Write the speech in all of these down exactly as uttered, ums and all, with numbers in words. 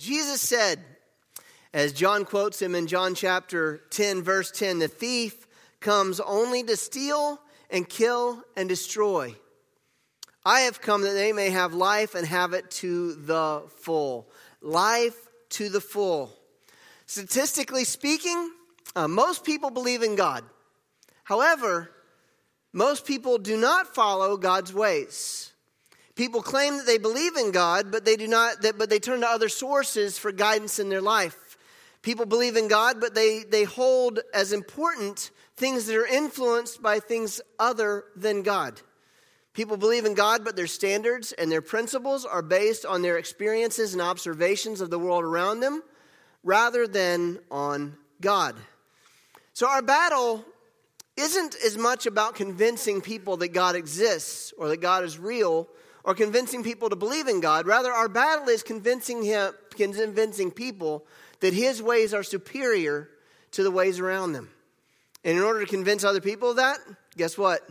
Jesus said, as John quotes him in John chapter ten, verse ten, the thief comes only to steal and kill and destroy. I have come that they may have life and have it to the full. Life to the full. Statistically speaking, uh, most people believe in God. However, most people do not follow God's ways. People claim that they believe in God, but they do not. That, but they turn to other sources for guidance in their life. People believe in God, but they, they hold as important things that are influenced by things other than God. People believe in God, but their standards and their principles are based on their experiences and observations of the world around them, rather than on God. So our battle isn't as much about convincing people that God exists or that God is real, or convincing people to believe in God. Rather, our battle is convincing him, convincing people that his ways are superior to the ways around them. And in order to convince other people of that, guess what?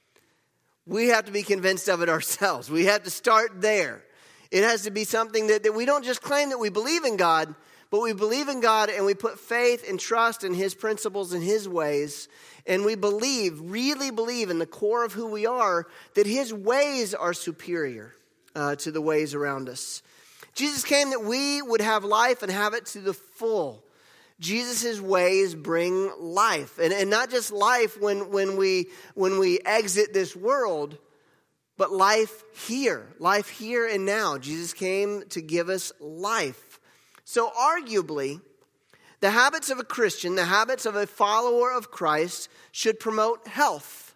We have to be convinced of it ourselves. We have to start there. It has to be something that, that we don't just claim that we believe in God, but we believe in God and we put faith and trust in his principles and his ways. And we believe, really believe in the core of who we are, that his ways are superior uh, to the ways around us. Jesus came that we would have life and have it to the full. Jesus' ways bring life. And, and not just life when, when, we, when we exit this world, but life here. Life here and now. Jesus came to give us life. So arguably, the habits of a Christian, the habits of a follower of Christ, should promote health.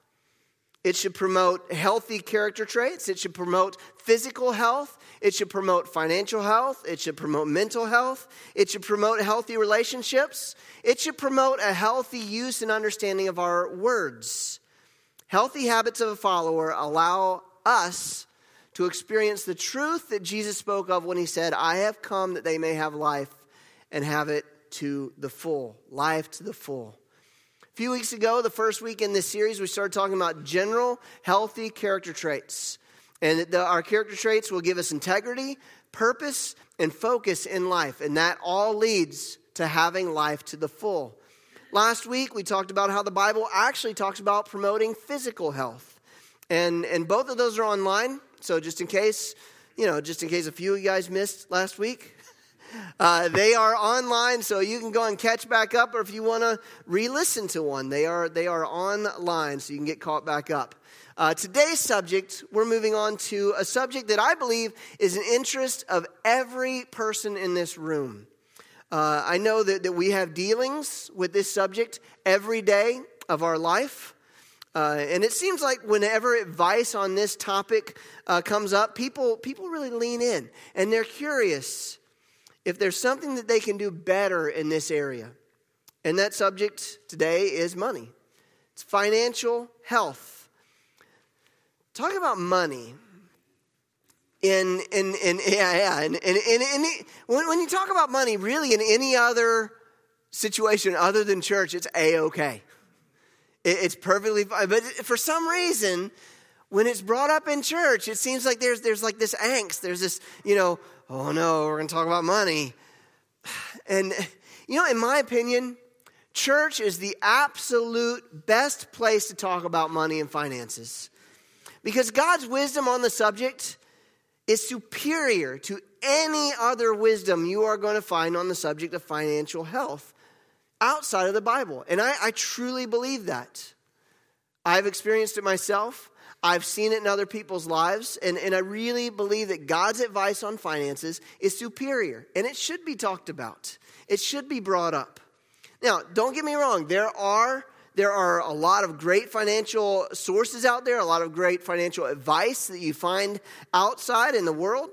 It should promote healthy character traits. It should promote physical health. It should promote financial health. It should promote mental health. It should promote healthy relationships. It should promote a healthy use and understanding of our words. Healthy habits of a follower allow us to experience the truth that Jesus spoke of when he said, I have come that they may have life and have it to the full. Life to the full. A few weeks ago, the first week in this series, we started talking about general healthy character traits. And the, our character traits will give us integrity, purpose, and focus in life. And that all leads to having life to the full. Last week, we talked about how the Bible actually talks about promoting physical health. And, and both of those are online. So just in case, you know, just in case a few of you guys missed last week, uh, they are online. So you can go and catch back up. Or if you want to re-listen to one, they are, they are online. So you can get caught back up. Uh, today's subject, we're moving on to a subject that I believe is an interest of every person in this room. Uh, I know that, that we have dealings with this subject every day of our life. Uh, and it seems like whenever advice on this topic uh, comes up, people, people really lean in. And they're curious if there's something that they can do better in this area. And that subject today is money. It's financial health. Talk about money. In in in yeah yeah in in, in, in when when you talk about money, really in any other situation other than church, it's a-okay. It, it's perfectly fine. But for some reason, when it's brought up in church, it seems like there's there's like this angst. There's this, you know, oh no, we're going to talk about money. And you know, in my opinion, church is the absolute best place to talk about money and finances. Because God's wisdom on the subject is superior to any other wisdom you are going to find on the subject of financial health outside of the Bible. And I, I truly believe that. I've experienced it myself. I've seen it in other people's lives. And, and I really believe that God's advice on finances is superior. And it should be talked about. It should be brought up. Now, don't get me wrong. There are... There are a lot of great financial sources out there, a lot of great financial advice that you find outside in the world.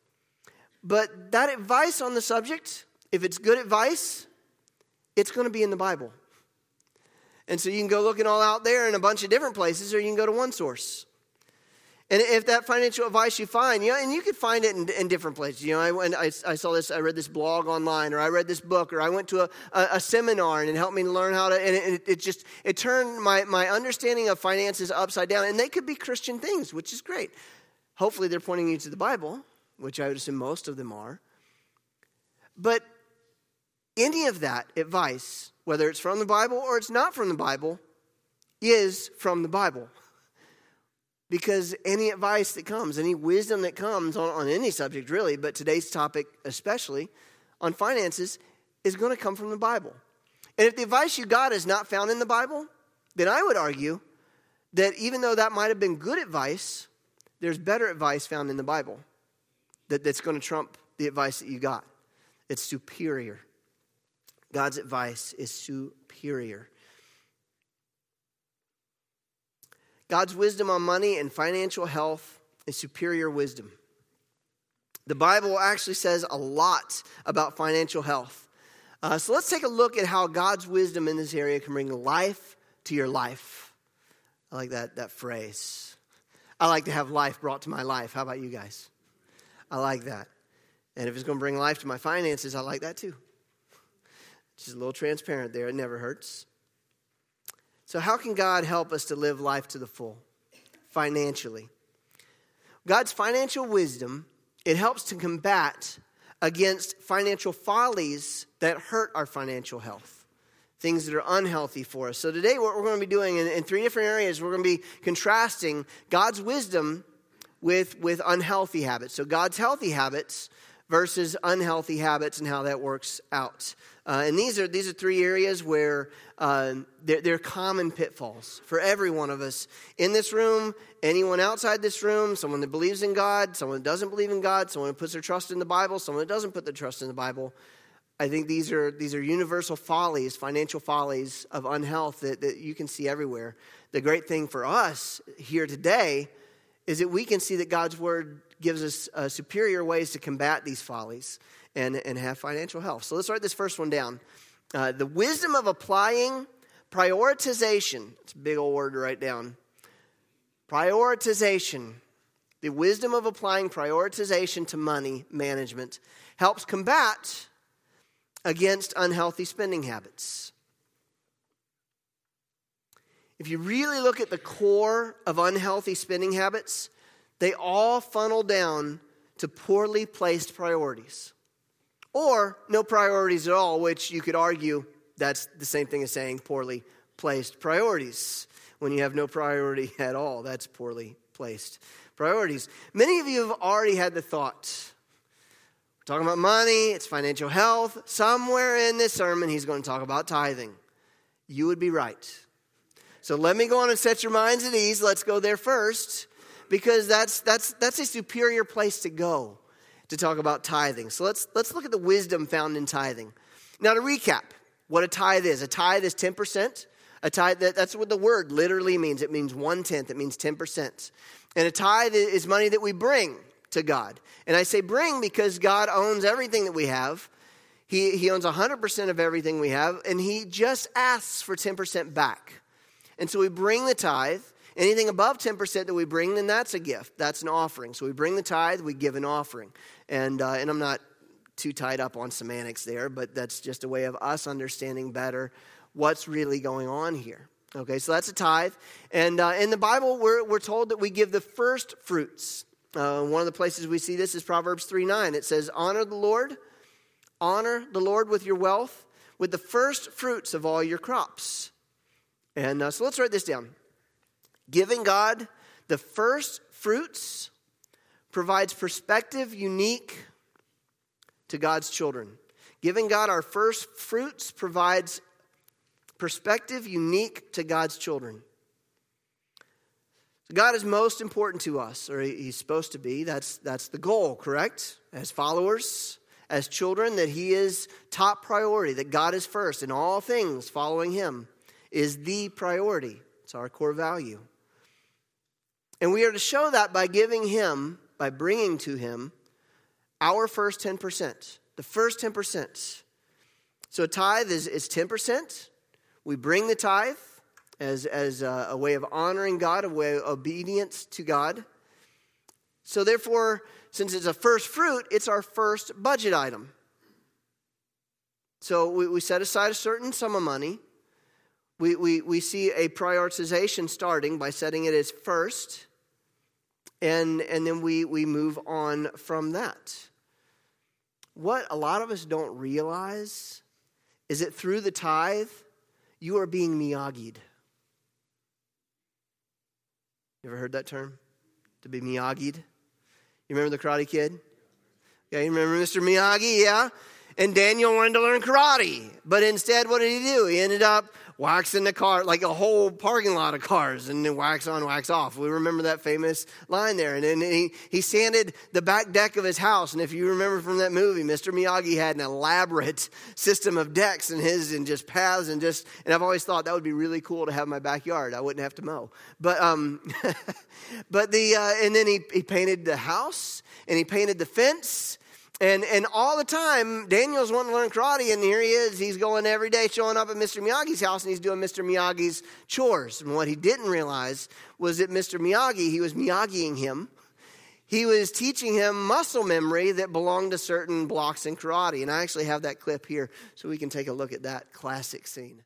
But that advice on the subject, if it's good advice, it's going to be in the Bible. And so you can go looking all out there in a bunch of different places, or you can go to one source. And if that financial advice you find, you know, and you could find it in, in different places. You know, I went, I, I saw this, I read this blog online, or I read this book, or I went to a, a, a seminar, and it helped me to learn how to. And it, it just it turned my my understanding of finances upside down. And they could be Christian things, which is great. Hopefully, they're pointing you to the Bible, which I would assume most of them are. But any of that advice, whether it's from the Bible or it's not from the Bible, is from the Bible. Because any advice that comes, any wisdom that comes on, on any subject really, but today's topic especially, on finances, is going to come from the Bible. And if the advice you got is not found in the Bible, then I would argue that even though that might have been good advice, there's better advice found in the Bible that, that's going to trump the advice that you got. It's superior. God's advice is superior. God's wisdom on money and financial health is superior wisdom. The Bible actually says a lot about financial health. Uh, so let's take a look at how God's wisdom in this area can bring life to your life. I like that, that phrase. I like to have life brought to my life. How about you guys? I like that. And if it's going to bring life to my finances, I like that too. Just a little transparent there. It never hurts. So how can God help us to live life to the full financially? God's financial wisdom, it helps to combat against financial follies that hurt our financial health, things that are unhealthy for us. So today what we're going to be doing in, in three different areas, we're going to be contrasting God's wisdom with, with unhealthy habits. So God's healthy habits versus unhealthy habits and how that works out. Uh, and these are these are three areas where uh, they're, they're common pitfalls for every one of us in this room, anyone outside this room, someone that believes in God, someone that doesn't believe in God, someone that puts their trust in the Bible, someone that doesn't put their trust in the Bible. I think these are these are universal follies, financial follies of unhealth that, that you can see everywhere. The great thing for us here today is that we can see that God's Word gives us uh, superior ways to combat these follies and, and have financial health. So let's write this first one down. Uh, the wisdom of applying prioritization. It's a big old word to write down. Prioritization. The wisdom of applying prioritization to money management helps combat against unhealthy spending habits. If you really look at the core of unhealthy spending habits, they all funnel down to poorly placed priorities. Or no priorities at all, which you could argue that's the same thing as saying poorly placed priorities. When you have no priority at all, that's poorly placed priorities. Many of you have already had the thought, we're talking about money, it's financial health. Somewhere in this sermon, he's going to talk about tithing. You would be right. So let me go on and set your minds at ease. Let's go there first, because that's that's that's a superior place to go to talk about tithing. So let's let's look at the wisdom found in tithing. Now to recap, what a tithe is. A tithe is ten percent. A tithe, that, that's what the word literally means. It means one-tenth. It means ten percent. And a tithe is money that we bring to God. And I say bring because God owns everything that we have. He, he owns one hundred percent of everything we have, and he just asks for ten percent back. And so we bring the tithe. Anything above ten percent that we bring, then that's a gift. That's an offering. So we bring the tithe, we give an offering. And uh, and I'm not too tied up on semantics there, but that's just a way of us understanding better what's really going on here. Okay, so that's a tithe. And uh, in the Bible, we're, we're told that we give the first fruits. Uh, one of the places we see this is Proverbs three nine. It says, honor the Lord, honor the Lord with your wealth, with the first fruits of all your crops. And uh, so let's write this down. Giving God the first fruits provides perspective unique to God's children. Giving God our first fruits provides perspective unique to God's children. God is most important to us, or he's supposed to be. That's, that's the goal, correct? As followers, as children, that he is top priority, that God is first, and all things following him is the priority. It's our core value. And we are to show that by giving him, by bringing to him, our first ten percent. The first ten percent. So a tithe is, is ten percent. We bring the tithe as, as a, a way of honoring God, a way of obedience to God. So therefore, since it's a first fruit, it's our first budget item. So we, we set aside a certain sum of money. We, we, we see a prioritization starting by setting it as first, and, and then we, we move on from that. what a lot of us don't realize is that through the tithe, you are being Miyagi'd. You ever heard that term? To be Miyagi'd? You remember the Karate Kid? Yeah, you remember Mister Miyagi, yeah? And Daniel wanted to learn karate. But instead, what did he do? He ended up waxing the car, like a whole parking lot of cars, and then wax on, wax off. We remember that famous line there. And then he, he sanded the back deck of his house. And if you remember from that movie, Mister Miyagi had an elaborate system of decks and his and just paths and just, and I've always thought that would be really cool to have in my backyard. I wouldn't have to mow. But, um, but the, uh, and then he, he painted the house and he painted the fence. And and all the time, Daniel's wanting to learn karate, and here he is. He's going every day, showing up at Mister Miyagi's house, and he's doing Mister Miyagi's chores. And what he didn't realize was that Mister Miyagi, he was Miyagiing him. He was teaching him muscle memory that belonged to certain blocks in karate. And I actually have that clip here, so we can take a look at that classic scene.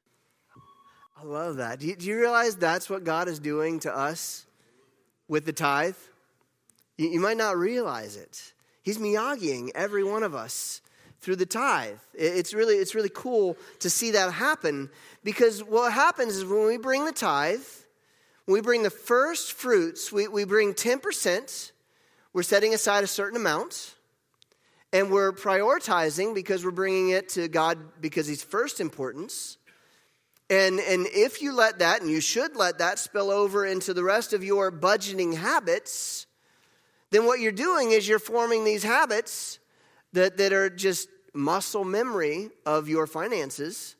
I love that. Do you, do you realize that's what God is doing to us with the tithe? You, you might not realize it. He's Miyagiing every one of us through the tithe. It's really, it's really cool to see that happen, because what happens is when we bring the tithe, when we bring the first fruits, we, we bring ten percent, we're setting aside a certain amount, and we're prioritizing because we're bringing it to God because he's first importance. And, and if you let that, and you should let that spill over into the rest of your budgeting habits, then what you're doing is you're forming these habits that, that are just muscle memory of your finances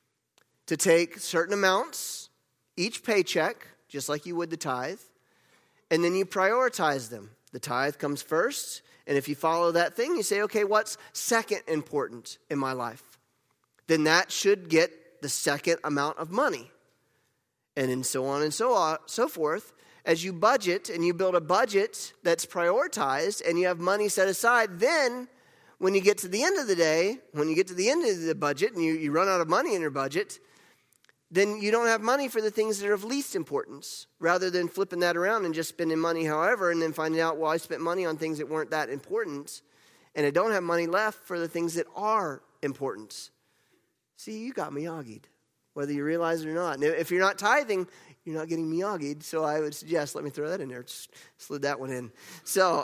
to take certain amounts, each paycheck, just like you would the tithe, and then you prioritize them. The tithe comes first, and if you follow that thing, you say, okay, what's second important in my life? Then that should get the second amount of money. And then so on and so on, so forth. As you budget and you build a budget that's prioritized and you have money set aside, then when you get to the end of the day, when you get to the end of the budget and you, you run out of money in your budget, then you don't have money for the things that are of least importance, rather than flipping that around and just spending money however and then finding out, well, I spent money on things that weren't that important and I don't have money left for the things that are important. See, you got Miyagi'd, whether you realize it or not. And if you're not tithing, you're not getting Miyagi'd, so I would suggest, let me throw that in there. Just slid that one in. So,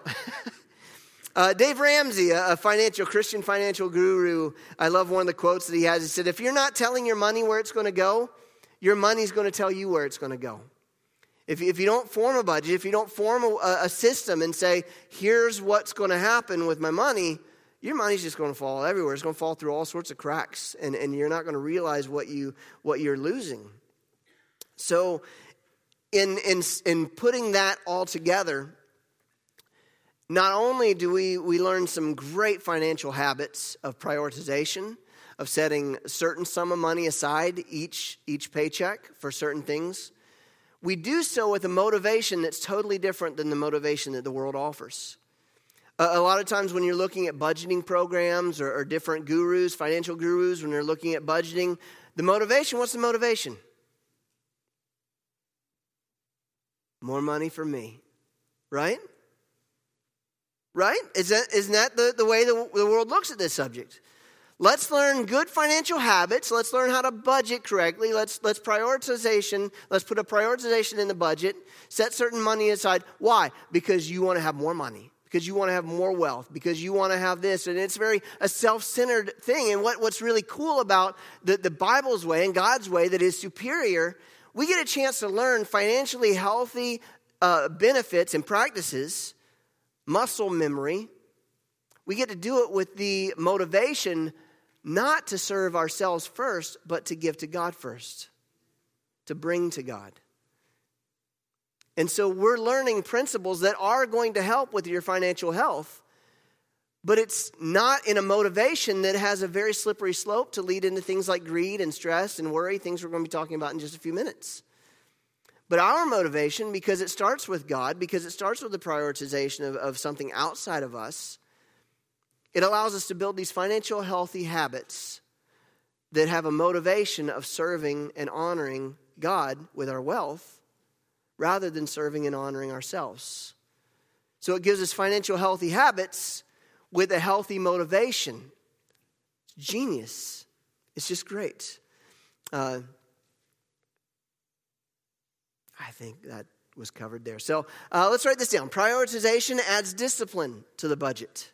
uh, Dave Ramsey, a financial Christian financial guru, I love one of the quotes that he has. He said, if you're not telling your money where it's going to go, your money's going to tell you where it's going to go. If, if you don't form a budget, if you don't form a, a system and say, here's what's going to happen with my money, your money's just going to fall everywhere. It's going to fall through all sorts of cracks, and, and you're not going to realize what, you, what you're losing. So in, in, in putting that all together, not only do we, we learn some great financial habits of prioritization, of setting a certain sum of money aside each, each paycheck for certain things, we do so with a motivation that's totally different than the motivation that the world offers. A, a lot of times when you're looking at budgeting programs or, or different gurus, financial gurus, when they're looking at budgeting, the motivation, what's the motivation? More money for me, right? Right? Is that, isn't that the, the way the, the world looks at this subject? Let's learn good financial habits. Let's learn how to budget correctly. Let's, let's prioritization. Let's put a prioritization in the budget. Set certain money aside. Why? Because you want to have more money. Because you want to have more wealth. Because you want to have this. And it's very a self-centered thing. And what, what's really cool about the, the Bible's way and God's way that is superior, we get a chance to learn financially healthy uh, benefits and practices, muscle memory. We get to do it with the motivation not to serve ourselves first, but to give to God first, to bring to God. And so we're learning principles that are going to help with your financial health, but it's not in a motivation that has a very slippery slope to lead into things like greed and stress and worry, things we're going to be talking about in just a few minutes. But our motivation, because it starts with God, because it starts with the prioritization of, of something outside of us, it allows us to build these financial healthy habits that have a motivation of serving and honoring God with our wealth rather than serving and honoring ourselves. So it gives us financial healthy habits with a healthy motivation. It's genius. It's just great. Uh, I think that was covered there. So uh, let's write this down. Prioritization adds discipline to the budget.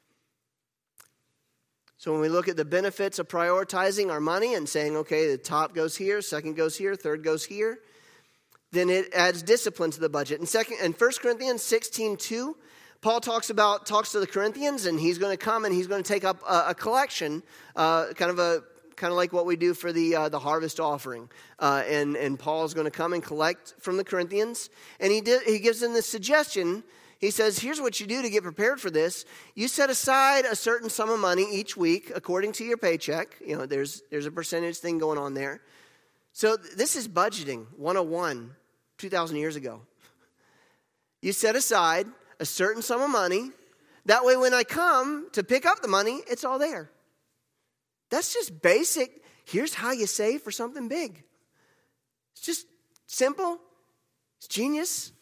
So when we look at the benefits of prioritizing our money and saying, okay, the top goes here, second goes here, third goes here, then it adds discipline to the budget. And second, in First Corinthians sixteen two, Paul talks about talks to the Corinthians, and he's going to come and he's going to take up a, a collection, uh, kind of a kind of like what we do for the uh, the harvest offering. Uh, and and Paul's going to come and collect from the Corinthians, and he did, he gives them this suggestion. He says, here's what you do to get prepared for this. You set aside a certain sum of money each week according to your paycheck. You know, there's there's a percentage thing going on there. So this is budgeting one oh one, two thousand years ago. You set aside a certain sum of money. That way when I come to pick up the money, it's all there. That's just basic. Here's how you save for something big. It's just simple. It's genius.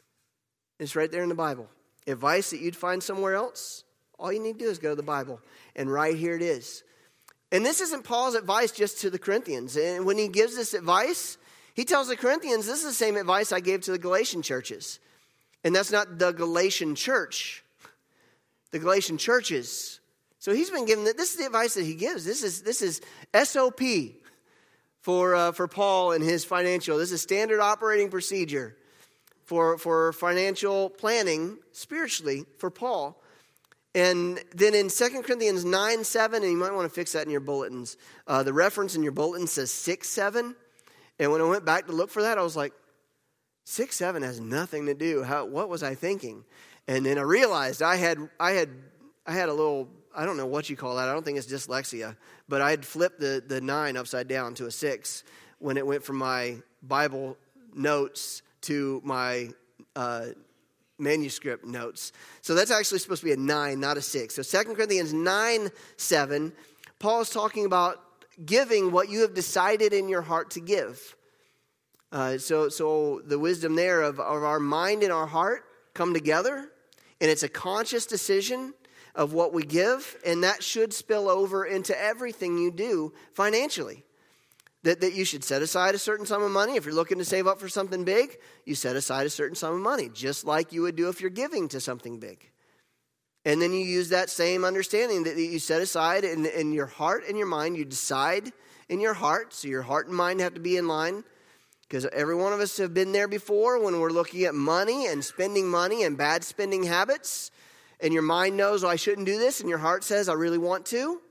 It's right there in the Bible. Advice that you'd find somewhere else, all you need to do is go to the Bible. And right here it is. And this isn't Paul's advice just to the Corinthians. And when he gives this advice, he tells the Corinthians, this is the same advice I gave to the Galatian churches. And that's not the Galatian church. The Galatian churches. So he's been given, this is the advice that he gives. This is this is S O P for, uh, for Paul and his financial. This is standard operating procedure. For, for financial planning spiritually for Paul. And then in Second Corinthians nine seven, and you might want to fix that in your bulletins, uh, the reference in your bulletin says six seven. And when I went back to look for that, I was like, six seven has nothing to do. How, what was I thinking? And then I realized I had I had I had a little, I don't know what you call that. I don't think it's dyslexia. But I had flipped the, the nine upside down to a six when it went from my Bible notes to my uh, manuscript notes. So that's actually supposed to be a nine, not a six. So Second Corinthians nine seven, Paul is talking about giving what you have decided in your heart to give. Uh, so so the wisdom there of, of our mind and our heart come together, and it's a conscious decision of what we give, and that should spill over into everything you do financially. That, that you should set aside a certain sum of money. If you're looking to save up for something big, you set aside a certain sum of money, just like you would do if you're giving to something big. And then you use that same understanding that you set aside in, in your heart and your mind. You decide in your heart, so your heart and mind have to be in line. Because every one of us have been there before when we're looking at money and spending money and bad spending habits. And your mind knows, oh, I shouldn't do this. And your heart says, I really want to.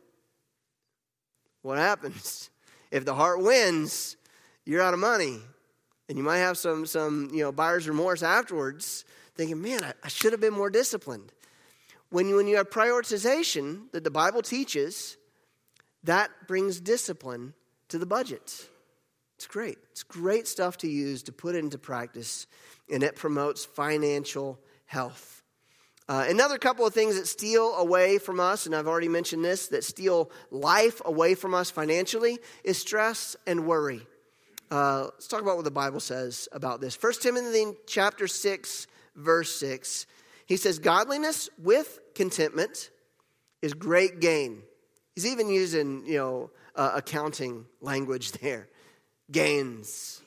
What happens? If the heart wins, you're out of money. And you might have some, some you know, buyer's remorse afterwards, thinking, man, I, I should have been more disciplined. When you, when you have prioritization that the Bible teaches, that brings discipline to the budget. It's great. It's great stuff to use to put into practice, and it promotes financial health. Uh, another couple of things that steal away from us, and I've already mentioned this, that steal life away from us financially, is stress and worry. Uh, let's talk about what the Bible says about this. First Timothy chapter six, verse six. He says, godliness with contentment is great gain. He's even using, you know, uh, accounting language there. Gains.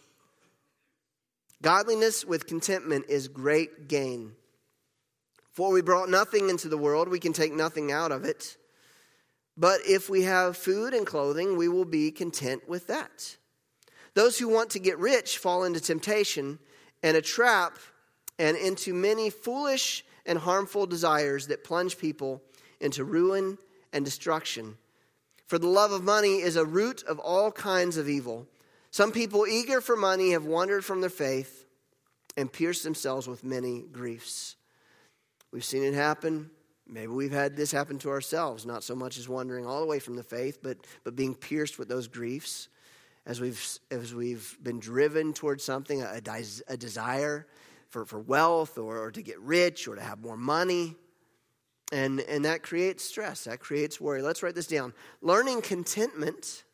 Godliness with contentment is great gain. For we brought nothing into the world, we can take nothing out of it. But if we have food and clothing, we will be content with that. Those who want to get rich fall into temptation and a trap and into many foolish and harmful desires that plunge people into ruin and destruction. For the love of money is a root of all kinds of evil. Some people eager for money have wandered from their faith and pierced themselves with many griefs. We've seen it happen. Maybe we've had this happen to ourselves, not so much as wandering all the way from the faith, but but being pierced with those griefs as we've as we've been driven towards something, a, a desire for, for wealth or, or to get rich or to have more money. And, and that creates stress. That creates worry. Let's write this down. Learning contentment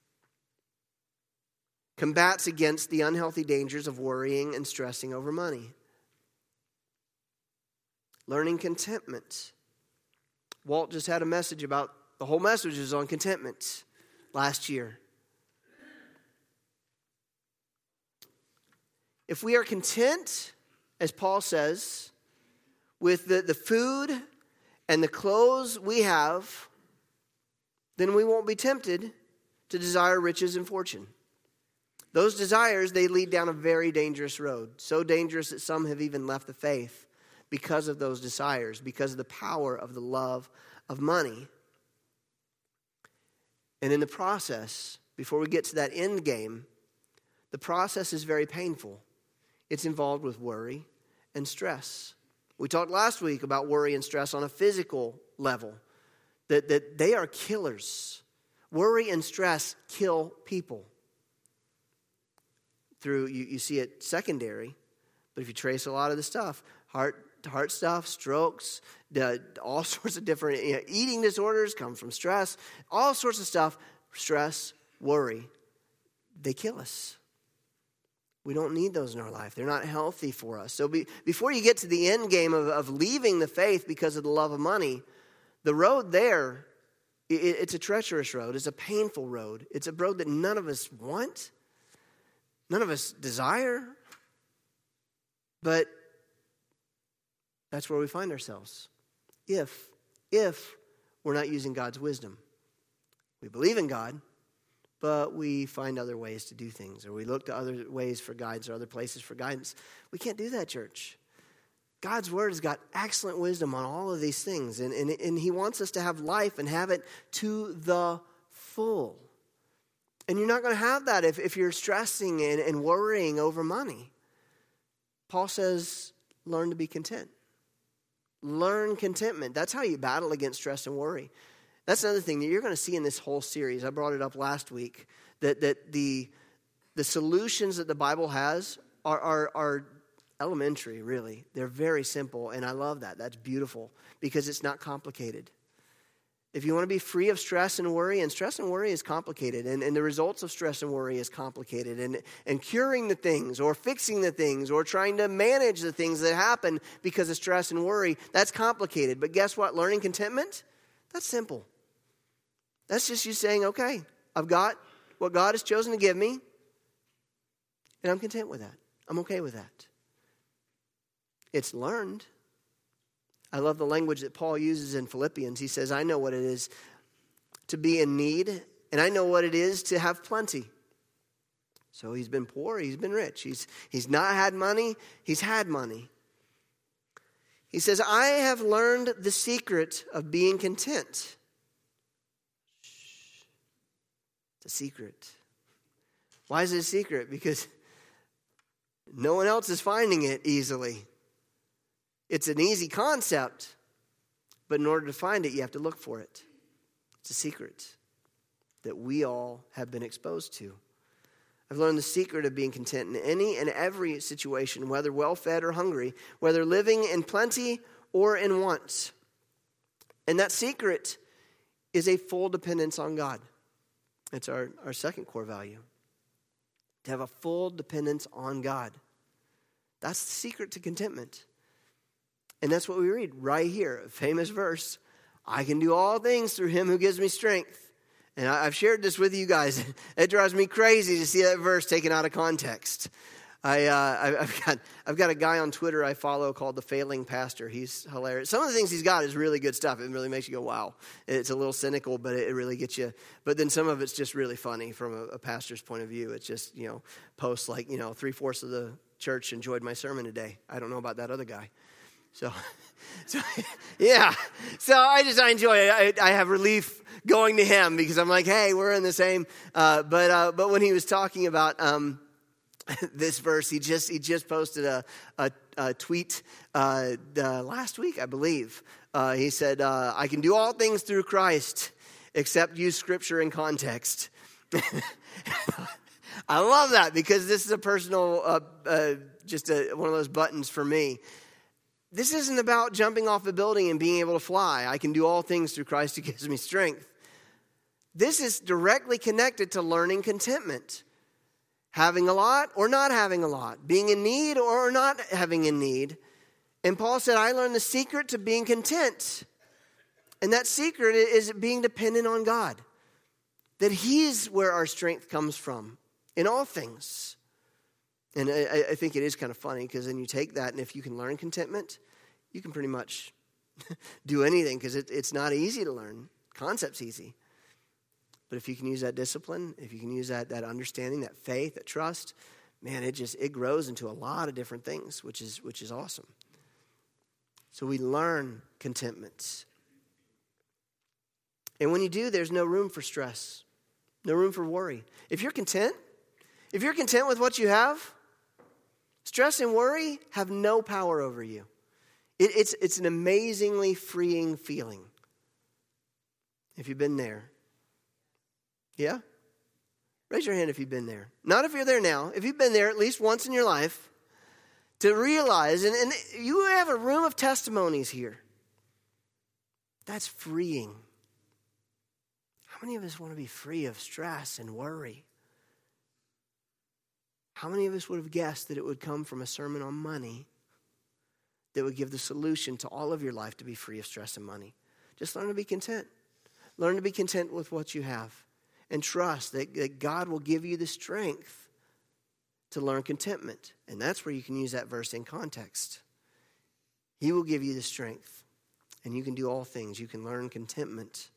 combats against the unhealthy dangers of worrying and stressing over money. Learning contentment. Walt just had a message about, the whole message is on contentment last year. If we are content, as Paul says, with the, the food and the clothes we have, then we won't be tempted to desire riches and fortune. Those desires, they lead down a very dangerous road. So dangerous that some have even left the faith because of those desires, because of the power of the love of money. And in the process, before we get to that end game, the process is very painful. It's involved with worry and stress. We talked last week about worry and stress on a physical level, that, that they are killers. Worry and stress kill people. Through, you, you see it secondary, but if you trace a lot of the stuff, heart heart stuff, strokes, the, all sorts of different, you know, eating disorders come from stress, all sorts of stuff, stress, worry, they kill us. We don't need those in our life. They're not healthy for us. So be, before you get to the end game of, of leaving the faith because of the love of money, the road there, it, it's a treacherous road. It's a painful road. It's a road that none of us want. None of us desire. But that's where we find ourselves. If, if we're not using God's wisdom. We believe in God, but we find other ways to do things, or we look to other ways for guidance or other places for guidance. We can't do that, church. God's word has got excellent wisdom on all of these things, and, and, and he wants us to have life and have it to the full. And you're not going to have that if, if you're stressing and, and worrying over money. Paul says, learn to be content. Learn contentment. That's how you battle against stress and worry. That's another thing that you're going to see in this whole series. I brought it up last week, that that the the solutions that the Bible has are, are, are elementary, really. They're very simple, and I love that. That's beautiful because it's not complicated. If you want to be free of stress and worry, and stress and worry is complicated, and, and the results of stress and worry is complicated, and, and curing the things or fixing the things or trying to manage the things that happen because of stress and worry, that's complicated. But guess what? Learning contentment, that's simple. That's just you saying, okay, I've got what God has chosen to give me, and I'm content with that. I'm okay with that. It's learned. I love the language that Paul uses in Philippians. He says, I know what it is to be in need, and I know what it is to have plenty. So he's been poor, he's been rich. He's, he's not had money, he's had money. He says, I have learned the secret of being content. It's a secret. Why is it a secret? Because no one else is finding it easily. It's an easy concept, but in order to find it, you have to look for it. It's a secret that we all have been exposed to. I've learned the secret of being content in any and every situation, whether well-fed or hungry, whether living in plenty or in want. And that secret is a full dependence on God. It's our, our second core value. To have a full dependence on God. That's the secret to contentment. And that's what we read right here, a famous verse. I can do all things through him who gives me strength. And I, I've shared this with you guys. It drives me crazy to see that verse taken out of context. I, uh, I've got I've got a guy on Twitter I follow called The Failing Pastor. He's hilarious. Some of the things he's got is really good stuff. It really makes you go, wow. It's a little cynical, but it, it really gets you. But then some of it's just really funny from a, a pastor's point of view. It's just, you know, posts like, you know, three-fourths of the church enjoyed my sermon today. I don't know about that other guy. So, so yeah. So I just, I enjoy it. I, I have relief going to him because I'm like, hey, we're in the same. Uh, but uh, but when he was talking about um, this verse, he just he just posted a a, a tweet uh, uh, last week, I believe. Uh, he said, uh, "I can do all things through Christ, except use Scripture in context." I love that because this is a personal, uh, uh, just a, one of those buttons for me. This isn't about jumping off a building and being able to fly. I can do all things through Christ who gives me strength. This is directly connected to learning contentment. Having a lot or not having a lot. Being in need or not having in need. And Paul said, I learned the secret to being content. And that secret is being dependent on God. That He's where our strength comes from in all things. And I, I think it is kind of funny because then you take that, and if you can learn contentment, you can pretty much do anything because it, it's not easy to learn. Concept's easy. But if you can use that discipline, if you can use that, that understanding, that faith, that trust, man, it just it grows into a lot of different things, which is which is awesome. So we learn contentment. And when you do, there's no room for stress, no room for worry. If you're content, if you're content with what you have, stress and worry have no power over you. It, it's, it's an amazingly freeing feeling. If you've been there. Yeah? Raise your hand if you've been there. Not if you're there now. If you've been there at least once in your life, to realize, and, and you have a room of testimonies here. That's freeing. How many of us want to be free of stress and worry? How many of us would have guessed that it would come from a sermon on money that would give the solution to all of your life to be free of stress and money? Just learn to be content. Learn to be content with what you have. And trust that, that God will give you the strength to learn contentment. And that's where you can use that verse in context. He will give you the strength. And you can do all things. You can learn contentment.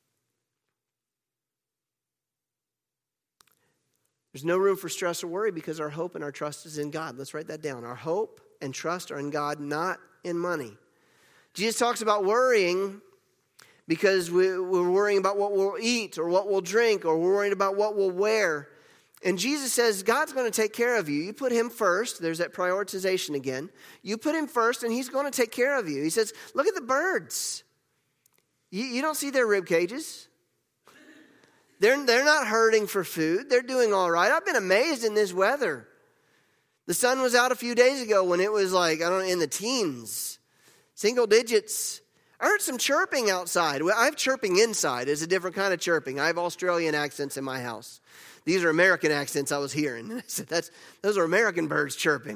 There's no room for stress or worry because our hope and our trust is in God. Let's write that down. Our hope and trust are in God, not in money. Jesus talks about worrying because we're worrying about what we'll eat or what we'll drink, or we're worrying about what we'll wear. And Jesus says, God's going to take care of you. You put Him first. There's that prioritization again. You put Him first, and He's going to take care of you. He says, look at the birds. You, you don't see their rib cages. They're, they're not hurting for food. They're doing all right. I've been amazed in this weather. The sun was out a few days ago when it was like, I don't know, in the teens, single digits. I heard some chirping outside. Well, I have chirping inside. It's a different kind of chirping. I have Australian accents in my house. These are American accents I was hearing. I said, That's, those are American birds chirping.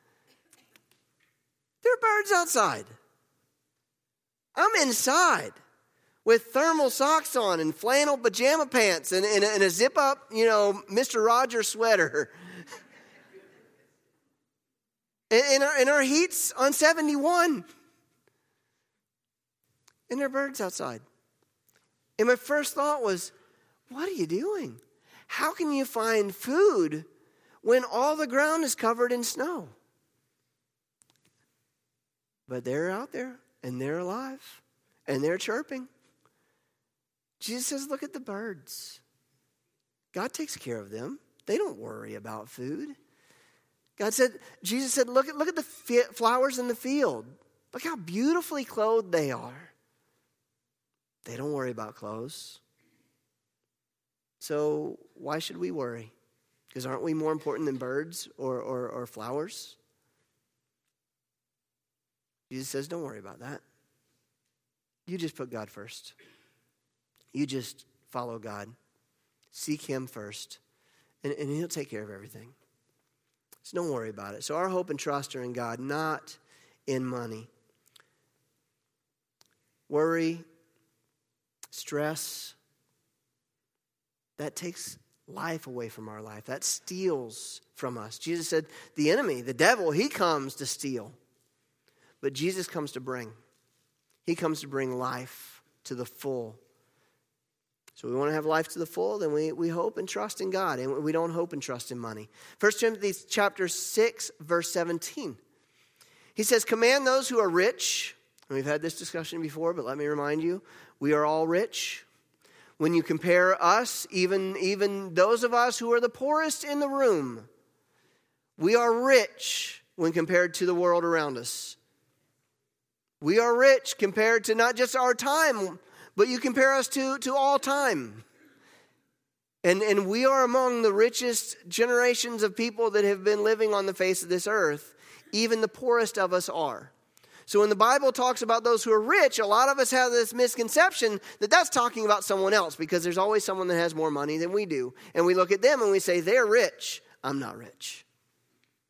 There are birds outside. I'm inside with thermal socks on and flannel pajama pants and, and, and a zip-up, you know, Mister Rogers sweater. and, and, our, and our heat's on seventy-one. And there are birds outside. And my first thought was, what are you doing? How can you find food when all the ground is covered in snow? But they're out there, and they're alive, and they're chirping. Jesus says, look at the birds. God takes care of them. They don't worry about food. God said, Jesus said, look at, look at the flowers in the field. Look how beautifully clothed they are. They don't worry about clothes. So why should we worry? Because aren't we more important than birds or, or, or flowers? Jesus says, don't worry about that. You just put God first. You just follow God. Seek Him first. And, and He'll take care of everything. So don't worry about it. So our hope and trust are in God, not in money. Worry, stress, that takes life away from our life. That steals from us. Jesus said, the enemy, the devil, he comes to steal. But Jesus comes to bring. He comes to bring life to the full. So we want to have life to the full, then we, we hope and trust in God. And we don't hope and trust in money. First Timothy chapter six, verse seventeen. He says, command those who are rich. And we've had this discussion before, but let me remind you, we are all rich. When you compare us, even, even those of us who are the poorest in the room, we are rich when compared to the world around us. We are rich compared to not just our time, but you compare us to, to all time. And, and we are among the richest generations of people that have been living on the face of this earth. Even the poorest of us are. So when the Bible talks about those who are rich, a lot of us have this misconception that that's talking about someone else, because there's always someone that has more money than we do. And we look at them and we say, they're rich. I'm not rich.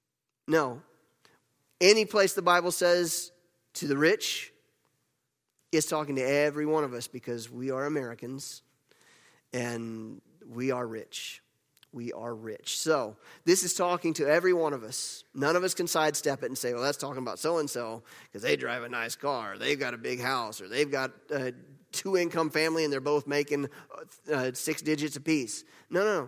No. Any place the Bible says to the rich, It's talking to every one of us because we are Americans and we are rich. We are rich. So this is talking to every one of us. None of us can sidestep it and say, well, that's talking about so-and-so because they drive a nice car, they've got a big house, or they've got a two-income family and they're both making uh, six digits apiece. No, no, no.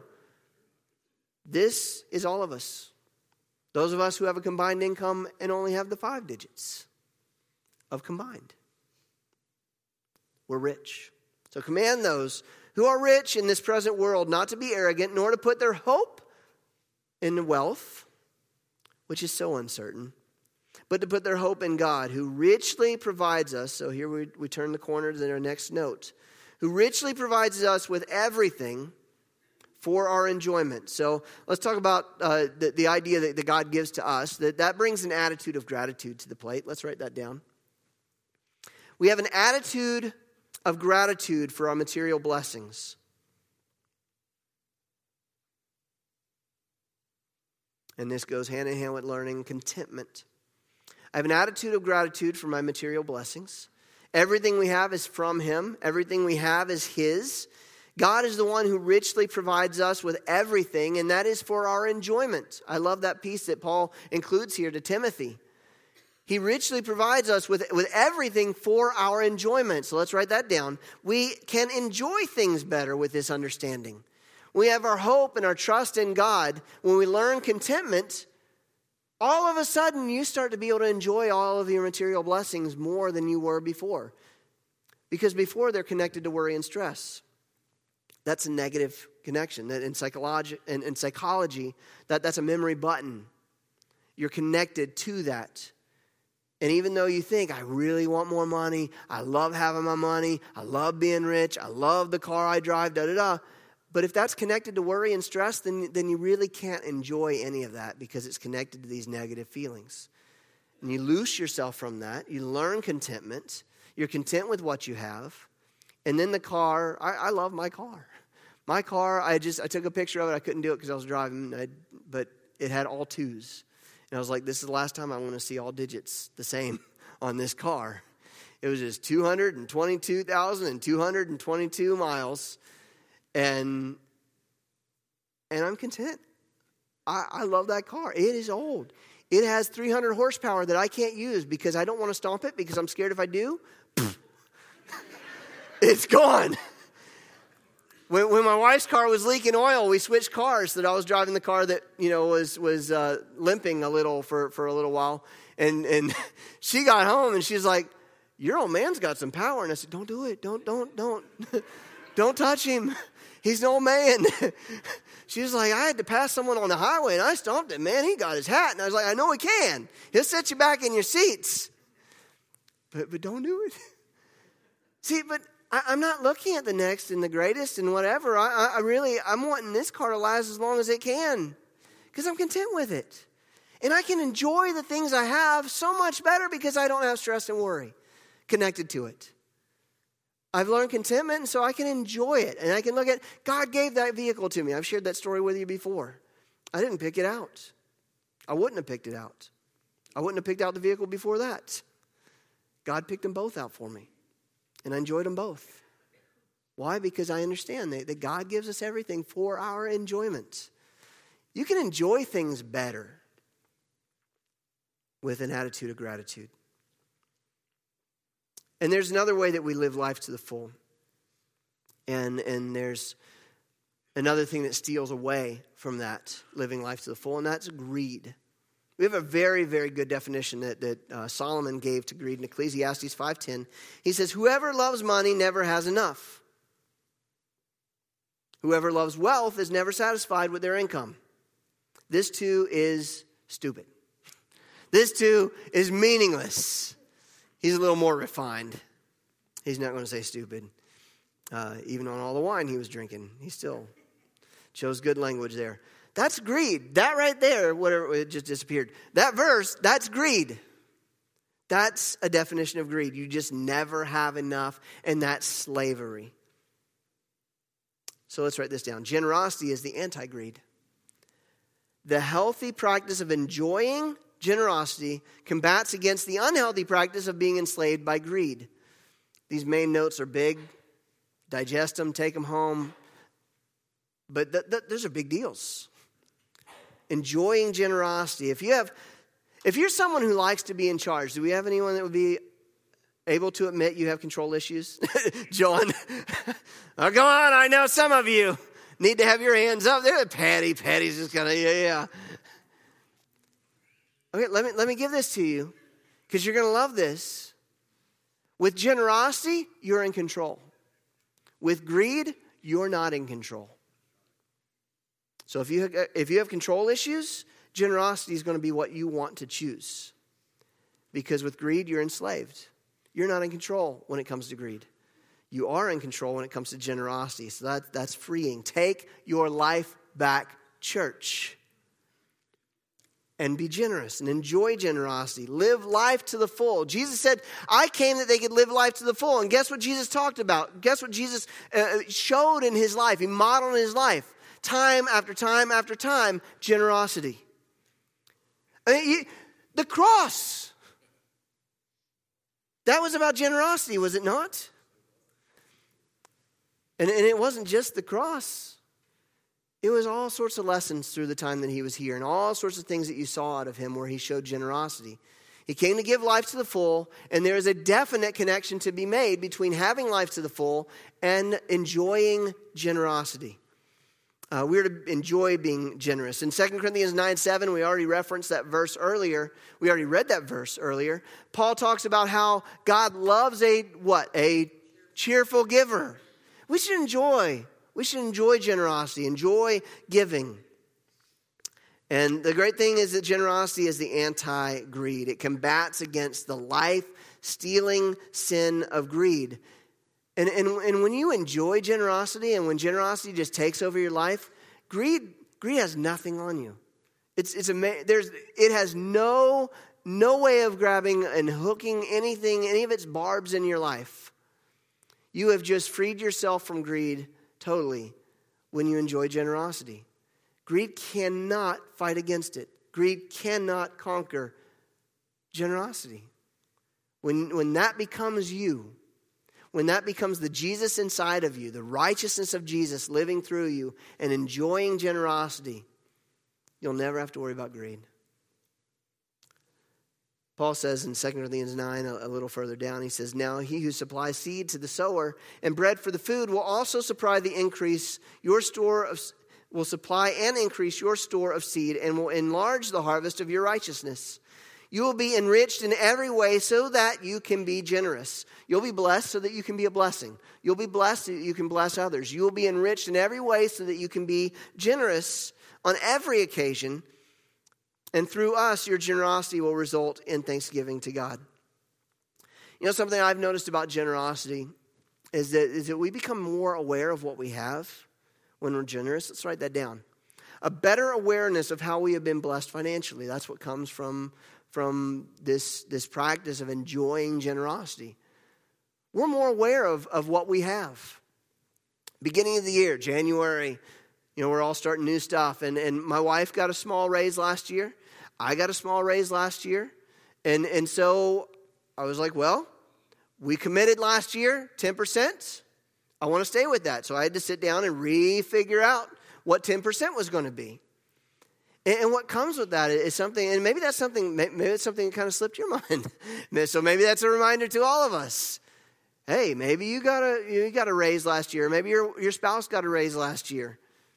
This is all of us. Those of us who have a combined income and only have the five digits of combined. We're rich. So command those who are rich in this present world not to be arrogant, nor to put their hope in the wealth, which is so uncertain, but to put their hope in God, who richly provides us. So here we, we turn the corner to our next note. Who richly provides us with everything for our enjoyment. So let's talk about uh, the, the idea that, that God gives to us. That, that brings an attitude of gratitude to the plate. Let's write that down. We have an attitude of gratitude for our material blessings. And this goes hand in hand with learning contentment. I have an attitude of gratitude for my material blessings. Everything we have is from Him. Everything we have is His. God is the one who richly provides us with everything, and that is for our enjoyment. I love that piece that Paul includes here to Timothy. He richly provides us with, with everything for our enjoyment. So let's write that down. We can enjoy things better with this understanding. We have our hope and our trust in God. When we learn contentment, all of a sudden you start to be able to enjoy all of your material blessings more than you were before. Because before they're connected to worry and stress. That's a negative connection. That in psychology, in, in psychology that, that's a memory button. You're connected to that. And even though you think, I really want more money, I love having my money, I love being rich, I love the car I drive, da-da-da. But if that's connected to worry and stress, then, then you really can't enjoy any of that because it's connected to these negative feelings. And you loose yourself from that. You learn contentment. You're content with what you have. And then the car, I, I love my car. My car, I just, I took a picture of it. I couldn't do it because I was driving, I, but it had all twos. And I was like, this is the last time I want to see all digits the same on this car. It was just two hundred twenty-two thousand two hundred twenty-two miles. And and I'm content. I, I love that car. It is old. It has three hundred horsepower that I can't use because I don't want to stomp it because I'm scared if I do, it's gone. When, when my wife's car was leaking oil, we switched cars so that I was driving the car that, you know, was was uh, limping a little for, for a little while. And and she got home and she's like, your old man's got some power. And I said, don't do it. Don't, don't, don't. Don't touch him. He's an old man. She was like, I had to pass someone on the highway and I stomped him. Man, he got his hat. And I was like, I know he can. He'll set you back in your seats. But but don't do it. See, but I, I'm not looking at the next and the greatest and whatever. I, I really, I'm wanting this car to last as long as it can because I'm content with it. And I can enjoy the things I have so much better because I don't have stress and worry connected to it. I've learned contentment, and so I can enjoy it. And I can look at, God gave that vehicle to me. I've shared that story with you before. I didn't pick it out. I wouldn't have picked it out. I wouldn't have picked out the vehicle before that. God picked them both out for me. And I enjoyed them both. Why? Because I understand that, that God gives us everything for our enjoyment. You can enjoy things better with an attitude of gratitude. And there's another way that we live life to the full. And, and there's another thing that steals away from that, living life to the full, and that's greed. We have a very, very good definition that, that uh, Solomon gave to greed in Ecclesiastes five ten. He says, whoever loves money never has enough. Whoever loves wealth is never satisfied with their income. This too is stupid. This too is meaningless. He's a little more refined. He's not going to say stupid. Uh, even on all the wine he was drinking, he still chose good language there. That's greed. That right there, whatever, it just disappeared. That verse, that's greed. That's a definition of greed. You just never have enough, and that's slavery. So let's write this down. Generosity is the anti-greed. The healthy practice of enjoying generosity combats against the unhealthy practice of being enslaved by greed. These main notes are big. Digest them, take them home. But th- th- those are big deals. Enjoying generosity. If you have, if you're someone who likes to be in charge, do we have anyone that would be able to admit you have control issues? John. Oh, come on, I know some of you need to have your hands up there. Patty, Patty's just kind of, yeah, yeah. Okay, let me, let me give this to you because you're going to love this. With generosity, you're in control. With greed, you're not in control. So if you, if you have control issues, generosity is going to be what you want to choose. Because with greed, you're enslaved. You're not in control when it comes to greed. You are in control when it comes to generosity. So that, that's freeing. Take your life back, church. And be generous and enjoy generosity. Live life to the full. Jesus said, I came that they could live life to the full. And guess what Jesus talked about? Guess what Jesus uh, showed in his life? He modeled in his life. Time after time after time, generosity. I mean, you, the cross. That was about generosity, was it not? And, and it wasn't just the cross. It was all sorts of lessons through the time that he was here and all sorts of things that you saw out of him where he showed generosity. He came to give life to the full, and there is a definite connection to be made between having life to the full and enjoying generosity. Uh, we're to enjoy being generous. In Second Corinthians nine seven, we already referenced that verse earlier. We already read that verse earlier. Paul talks about how God loves a, what? A cheerful giver. We should enjoy. We should enjoy generosity, enjoy giving. And the great thing is that generosity is the anti-greed. It combats against the life-stealing sin of greed. And, and, and when you enjoy generosity and when generosity just takes over your life, greed greed has nothing on you. It's it's ama- there's it has no no way of grabbing and hooking anything, any of its barbs in your life. You have just freed yourself from greed totally when you enjoy generosity. Greed cannot fight against it. Greed cannot conquer generosity. When when that becomes you, when that becomes the Jesus inside of you, the righteousness of Jesus living through you and enjoying generosity, you'll never have to worry about greed. Paul says in Second Corinthians nine, a little further down, he says, now he who supplies seed to the sower and bread for the food will also supply the increase, your store of, will supply and increase your store of seed and will enlarge the harvest of your righteousness. You will be enriched in every way so that you can be generous. You'll be blessed so that you can be a blessing. You'll be blessed so that you can bless others. You will be enriched in every way so that you can be generous on every occasion. And through us, your generosity will result in thanksgiving to God. You know, something I've noticed about generosity is that, is that we become more aware of what we have when we're generous. Let's write that down. A better awareness of how we have been blessed financially. That's what comes from, from this, this practice of enjoying generosity. We're more aware of, of what we have. Beginning of the year, January, you know, we're all starting new stuff. And, and my wife got a small raise last year. I got a small raise last year. And, and so I was like, well, we committed last year, ten percent. I want to stay with that. So I had to sit down and re-figure out what ten percent was going to be. And, and what comes with that is something, and maybe that's something, maybe it's something that kind of slipped your mind. So maybe that's a reminder to all of us. Hey, maybe you got a you got a raise last year. Maybe your, your spouse got a raise last year.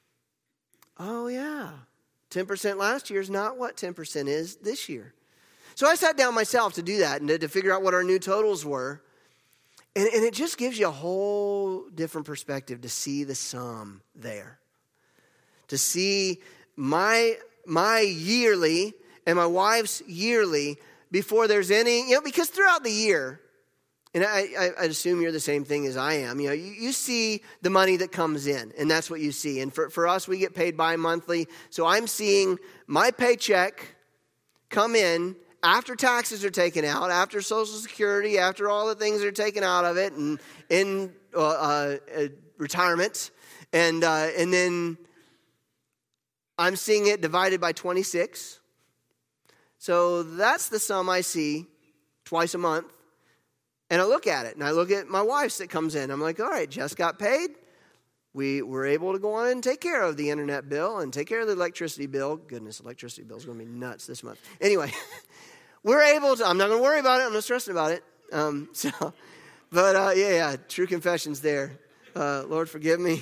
Oh, yeah. ten percent last year is not what ten percent is this year. So I sat down myself to do that and to, to figure out what our new totals were. And, and it just gives you a whole different perspective to see the sum there. To see my, my yearly and my wife's yearly before there's any, you know, because throughout the year, and I, I, I assume you're the same thing as I am. You know, you, you see the money that comes in, and that's what you see. And for, for us, we get paid bi-monthly. So I'm seeing my paycheck come in after taxes are taken out, after Social Security, after all the things that are taken out of it, and in uh, uh, uh, retirement. And uh, and then I'm seeing it divided by twenty-six. So that's the sum I see twice a month. And I look at it, and I look at my wife's that comes in. I'm like, all right, Jess got paid. We were able to go on and take care of the internet bill and take care of the electricity bill. Goodness, electricity bill is going to be nuts this month. Anyway, we're able to, I'm not going to worry about it. I'm not stressing about it. Um, so, but uh, yeah, yeah, true confessions there. Uh, Lord, forgive me.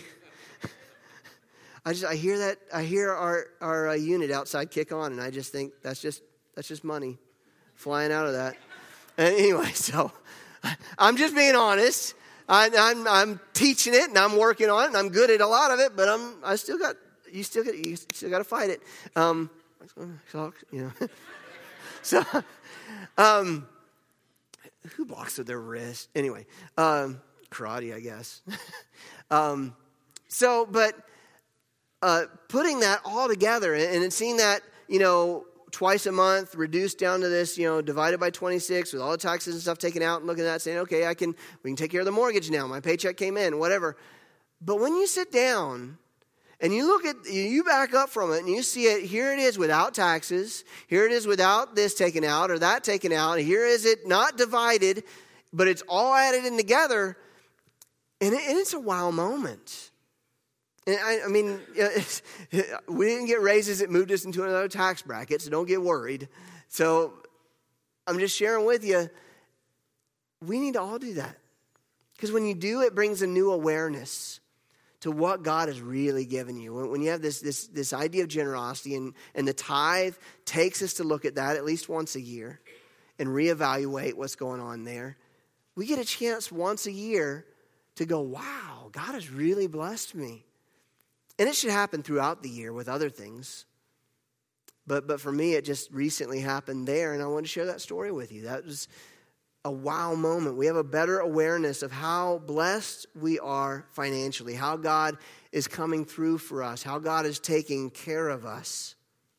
I just, I hear that, I hear our, our uh, unit outside kick on, and I just think that's just, that's just money flying out of that. And anyway, so I'm just being honest. I, I'm, I'm teaching it and I'm working on it and I'm good at a lot of it, but I'm I still got you still got you still got to fight it. Um, so, you know, so um, who blocks with their wrist anyway? Um, karate, I guess. um, so, but uh, putting that all together and, and seeing that, you know, twice a month, reduced down to this, you know, divided by twenty-six with all the taxes and stuff taken out, and looking at that saying, okay, I can, we can take care of the mortgage now. My paycheck came in, whatever. But when you sit down and you look at, you back up from it and you see it, here it is without taxes. Here it is without this taken out or that taken out. Here is it not divided, but it's all added in together. And, it, and it's a wow moment. And I, I mean, we didn't get raises that moved us into another tax bracket, so don't get worried. So I'm just sharing with you, we need to all do that. Because when you do, it brings a new awareness to what God has really given you. When, when you have this, this, this idea of generosity, and, and the tithe takes us to look at that at least once a year and reevaluate what's going on there, we get a chance once a year to go, wow, God has really blessed me. And it should happen throughout the year with other things. But but for me, it just recently happened there, and I want to share that story with you. That was a wow moment. We have a better awareness of how blessed we are financially, how God is coming through for us, how God is taking care of us.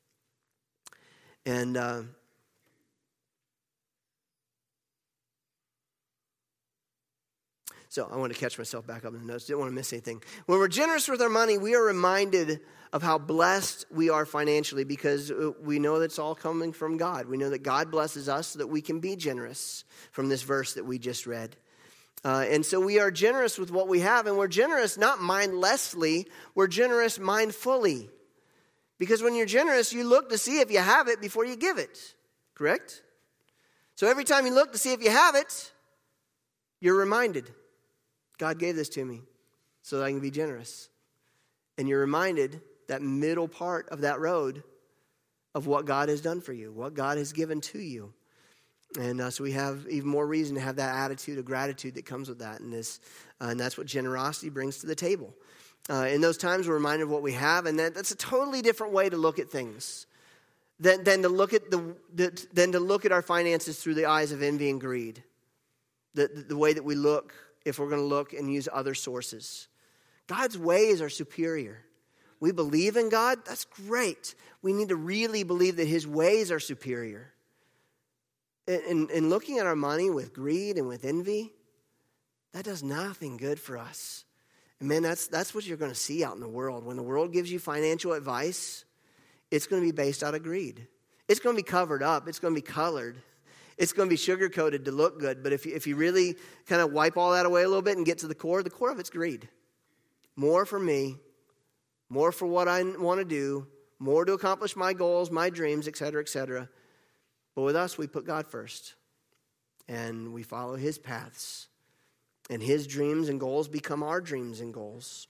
And uh, So I want to catch myself back up in the notes. Didn't want to miss anything. When we're generous with our money, we are reminded of how blessed we are financially, because we know that it's all coming from God. We know that God blesses us so that we can be generous from this verse that we just read. Uh, and so we are generous with what we have, and we're generous not mindlessly, we're generous mindfully. Because when you're generous, you look to see if you have it before you give it. Correct? So every time you look to see if you have it, you're reminded, God gave this to me so that I can be generous. And you're reminded, that middle part of that road, of what God has done for you, what God has given to you. And uh, so we have even more reason to have that attitude of gratitude that comes with that. And, this, uh, and that's what generosity brings to the table. Uh, in those times, we're reminded of what we have. And that, that's a totally different way to look at things than, than, to look at the, the, than to look at our finances through the eyes of envy and greed. The, the, the way that we look, if we're going to look and use other sources. God's ways are superior. We believe in God, that's great. We need to really believe that his ways are superior. And, and looking at our money with greed and with envy, that does nothing good for us. And man, that's, that's what you're going to see out in the world. When the world gives you financial advice, it's going to be based out of greed. It's going to be covered up. It's going to be colored. It's going to be sugar-coated to look good. But if you, if you really kind of wipe all that away a little bit and get to the core, the core of it's greed. More for me, more for what I want to do, more to accomplish my goals, my dreams, et cetera, et cetera. But with us, we put God first. And we follow his paths. And his dreams and goals become our dreams and goals.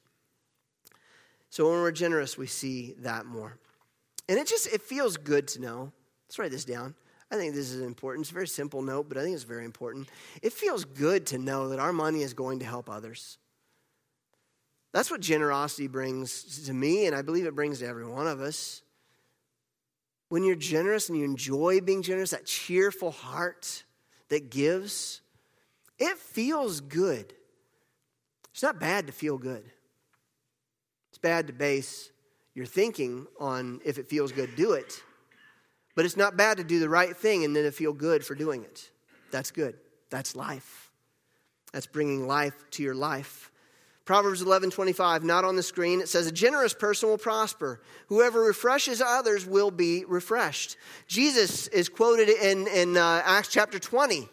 So when we're generous, we see that more. And it just, it feels good to know. Let's write this down. I think this is important. It's a very simple note, but I think it's very important. It feels good to know that our money is going to help others. That's what generosity brings to me, and I believe it brings to every one of us. When you're generous and you enjoy being generous, that cheerful heart that gives, it feels good. It's not bad to feel good. It's bad to base your thinking on if it feels good, do it. But it's not bad to do the right thing and then to feel good for doing it. That's good. That's life. That's bringing life to your life. Proverbs eleven twenty-five, not on the screen. It says, a generous person will prosper. Whoever refreshes others will be refreshed. Jesus is quoted in, in uh, Acts chapter twenty.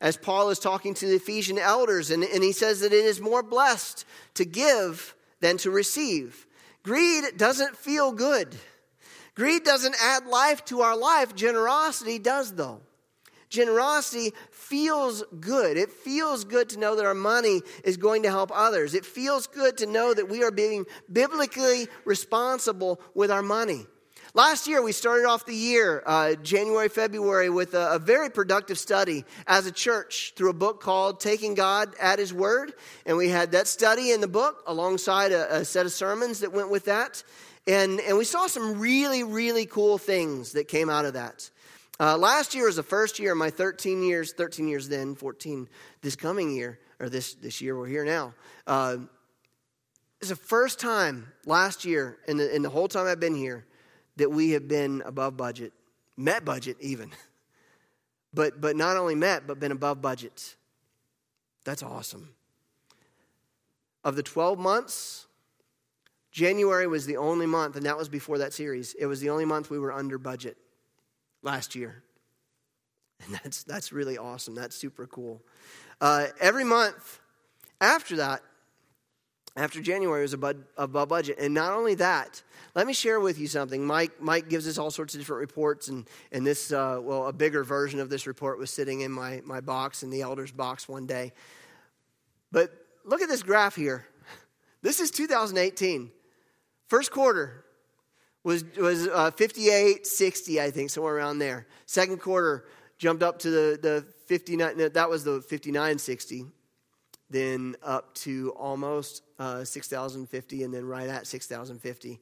as Paul is talking to the Ephesian elders, and, and he says that it is more blessed to give than to receive. Greed doesn't feel good. Greed doesn't add life to our life. Generosity does, though. Generosity feels good. It feels good to know that our money is going to help others. It feels good to know that we are being biblically responsible with our money. Last year, we started off the year, uh, January, February, with a, a very productive study as a church through a book called Taking God at His Word. And we had that study in the book alongside a, a set of sermons that went with that. And, and we saw some really, really cool things that came out of that. Uh, last year was the first year of my thirteen years, thirteen years then, fourteen this coming year, or this, this year we're here now. Uh, it's the first time last year, in the, in the whole time I've been here, that we have been above budget, met budget even. But, but not only met, but been above budget. That's awesome. Of the twelve months, January was the only month, and that was before that series. It was the only month we were under budget last year. And that's that's really awesome. That's super cool. Uh, every month after that, after January, was above, above budget. And not only that, let me share with you something. Mike Mike gives us all sorts of different reports, and, and this, uh, well, a bigger version of this report was sitting in my, my box, in the elder's box one day. But look at this graph here. This is two thousand eighteen. First quarter was was uh, fifty-eight sixty, I think, somewhere around there. Second quarter jumped up to the, the fifty-nine, no, that was the fifty-nine sixty. Then up to almost uh, six thousand fifty, and then right at six thousand fifty.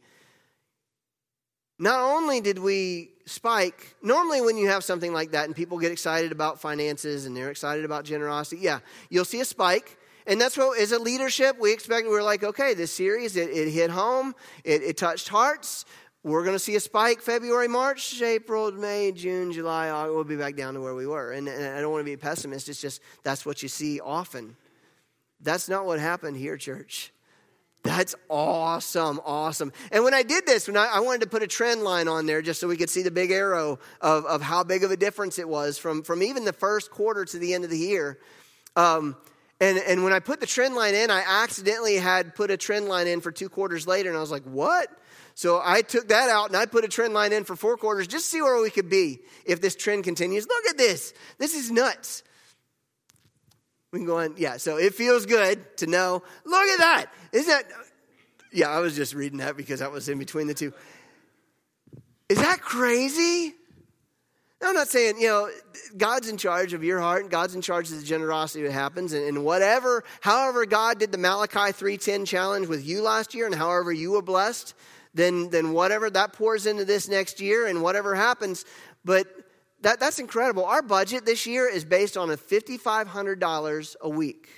Not only did we spike, normally when you have something like that and people get excited about finances and they're excited about generosity, yeah, you'll see a spike. And that's what, as a leadership, we expected. We were like, okay, this series, it, it hit home. It, it touched hearts. We're going to see a spike February, March, April, May, June, July. August, we'll be back down to where we were. And, and I don't want to be a pessimist. It's just that's what you see often. That's not what happened here, church. That's awesome, awesome. And when I did this, when I, I wanted to put a trend line on there just so we could see the big arrow of, of how big of a difference it was from, from even the first quarter to the end of the year. Um, and, and when I put the trend line in, I accidentally had put a trend line in for two quarters later, and I was like, what? So I took that out, and I put a trend line in for four quarters just to see where we could be if this trend continues. Look at this. This is nuts. We can go on. Yeah, so it feels good to know. Look at that. Isn't that? Yeah, I was just reading that because that was in between the two. Is that crazy? No, I'm not saying, you know, God's in charge of your heart, and God's in charge of the generosity that happens. And, and whatever, however God did the Malachi three ten challenge with you last year, and however you were blessed, then, then whatever that pours into this next year and whatever happens. But That, that's incredible. Our budget this year is based on a five thousand five hundred dollars a week.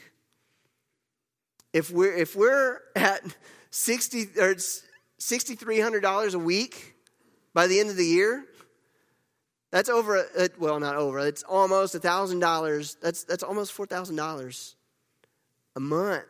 If we're if we're at sixty or six thousand three hundred dollars a week by the end of the year, that's over. A, well, not over. It's almost a thousand dollars. That's that's almost four thousand dollars a month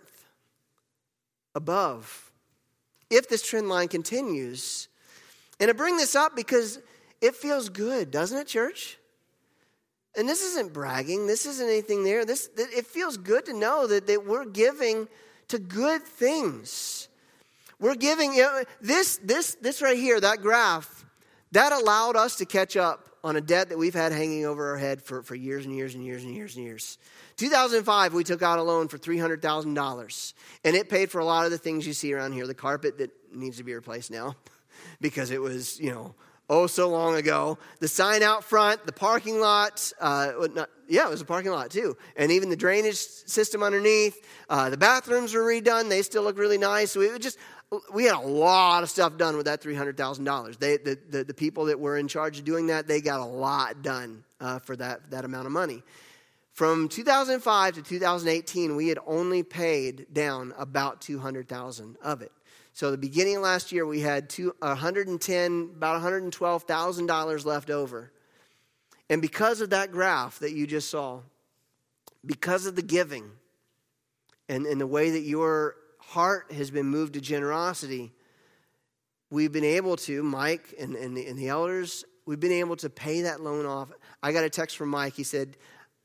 above. If this trend line continues, and I bring this up because it feels good, doesn't it, church? And this isn't bragging. This isn't anything there. This it feels good to know that, that we're giving to good things. We're giving, you know, this this this right here, that graph, that allowed us to catch up on a debt that we've had hanging over our head for, for years and years and years and years and years. two thousand five, we took out a loan for three hundred thousand dollars. And it paid for a lot of the things you see around here. The carpet that needs to be replaced now because it was, you know, oh, so long ago. The sign out front, the parking lot. Uh, not, yeah, it was a parking lot too. And even the drainage system underneath. Uh, the bathrooms were redone. They still look really nice. So we just we had a lot of stuff done with that three hundred thousand dollars. They the, the the people that were in charge of doing that, they got a lot done uh, for that that amount of money. From two thousand five to two thousand eighteen, we had only paid down about two hundred thousand dollars of it. So the beginning of last year, we had two, one hundred ten, about one hundred twelve thousand dollars left over. And because of that graph that you just saw, because of the giving and, and the way that your heart has been moved to generosity, we've been able to, Mike and, and, the, and the elders, we've been able to pay that loan off. I got a text from Mike. He said,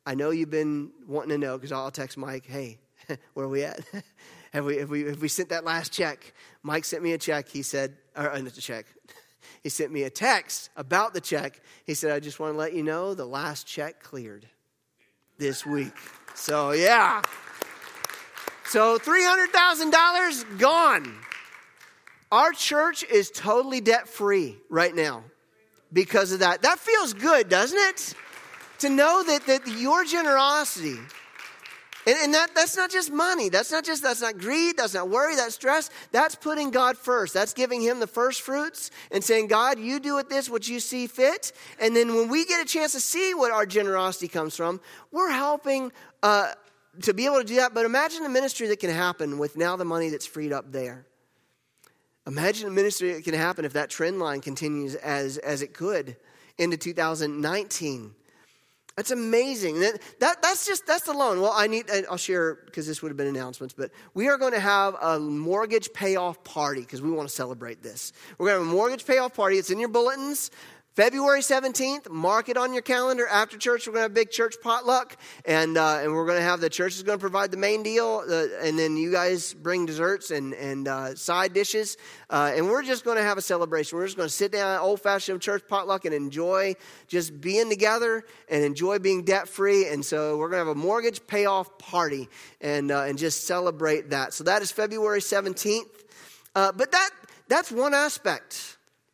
I know you've been wanting to know because I'll text Mike, hey, where are we at? have we have we have we sent that last check? Mike sent me a check. He said, or uh, not a check. He sent me a text about the check. He said, I just want to let you know the last check cleared this week. So yeah. So three hundred thousand dollars gone. Our church is totally debt-free right now because of that. That feels good, doesn't it? To know that, that your generosity, and, and that, that's not just money. That's not just, that's not greed. That's not worry. That's stress. That's putting God first. That's giving him the first fruits and saying, God, you do with this what you see fit. And then when we get a chance to see what our generosity comes from, we're helping uh, to be able to do that. But imagine the ministry that can happen with now the money that's freed up there. Imagine the ministry that can happen if that trend line continues as, as it could into two thousand nineteen. That's amazing. That, that that's just that's the loan. Well, I need. I'll share because this would have been announcements. But we are going to have a mortgage payoff party because we want to celebrate this. We're going to have a mortgage payoff party. It's in your bulletins. February seventeenth, mark it on your calendar. After church, we're going to have a big church potluck. And uh, and we're going to have the church is going to provide the main deal. Uh, and then you guys bring desserts and, and uh, side dishes. Uh, and we're just going to have a celebration. We're just going to sit down, old-fashioned church potluck, and enjoy just being together and enjoy being debt-free. And so we're going to have a mortgage payoff party and uh, and just celebrate that. So that is February seventeenth. Uh, but that that's one aspect.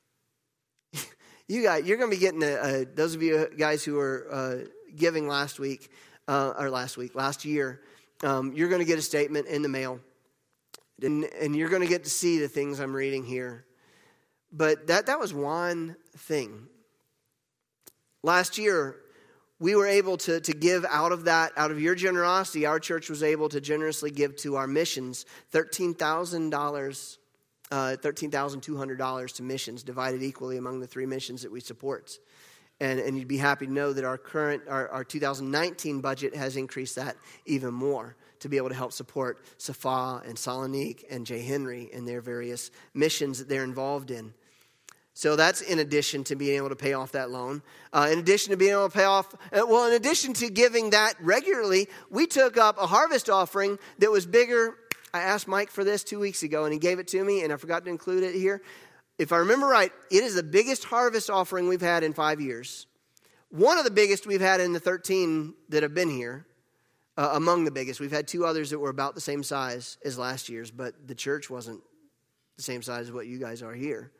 You guys, you're going to be getting a, a, those of you guys who are uh, giving last week uh, or last week, last year. Um, you're going to get a statement in the mail, and, and you're going to get to see the things I'm reading here. But that that was one thing. Last year, we were able to to give out of that, out of your generosity. Our church was able to generously give to our missions thirteen thousand dollars. Uh, thirteen thousand two hundred dollars to missions, divided equally among the three missions that we support. And, and you'd be happy to know that our current, our, our two thousand nineteen budget has increased that even more to be able to help support Safa and Salonique and J. Henry and their various missions that they're involved in. So that's in addition to being able to pay off that loan. Uh, in addition to being able to pay off, uh, well, in addition to giving that regularly, we took up a harvest offering that was bigger. I asked Mike for this two weeks ago, and he gave it to me, and I forgot to include it here. If I remember right, it is the biggest harvest offering we've had in five years. One of the biggest we've had in the thirteen that have been here, uh, among the biggest. We've had two others that were about the same size as last year's, but the church wasn't the same size as what you guys are here.